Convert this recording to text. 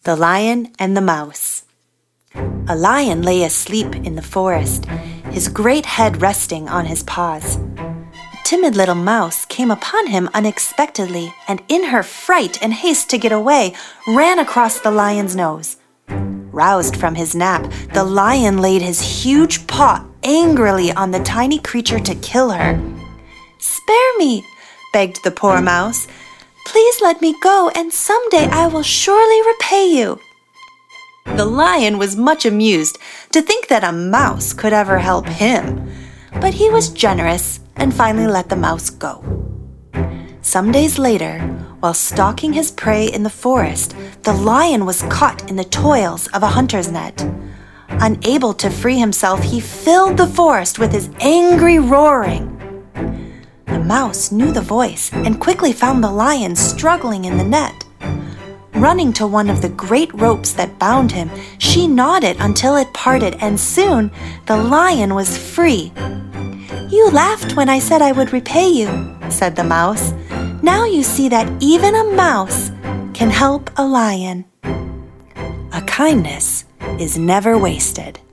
The Lion and the Mouse. A lion lay asleep in the forest, his great head resting on his paws. A timid little mouse came upon him unexpectedly, and in her fright and haste to get away, ran across the lion's nose. Roused from his nap, the lion laid his huge paw angrily on the tiny creature to kill her. "Spare me," begged the poor mouse. "Please let me go, and someday I will surely repay you." The lion was much amused to think that a mouse could ever help him, but he was generous and finally let the mouse go. Some days later, while stalking his prey in the forest, the lion was caught in the toils of a hunter's net. Unable to free himself, he filled the forest with his angry roaring. The mouse knew the voice and quickly found the lion struggling in the net. Running to one of the great ropes that bound him, she gnawed it until it parted, and soon the lion was free. "You laughed when I said I would repay you," said the mouse. "Now you see that even a mouse can help a lion." A kindness is never wasted.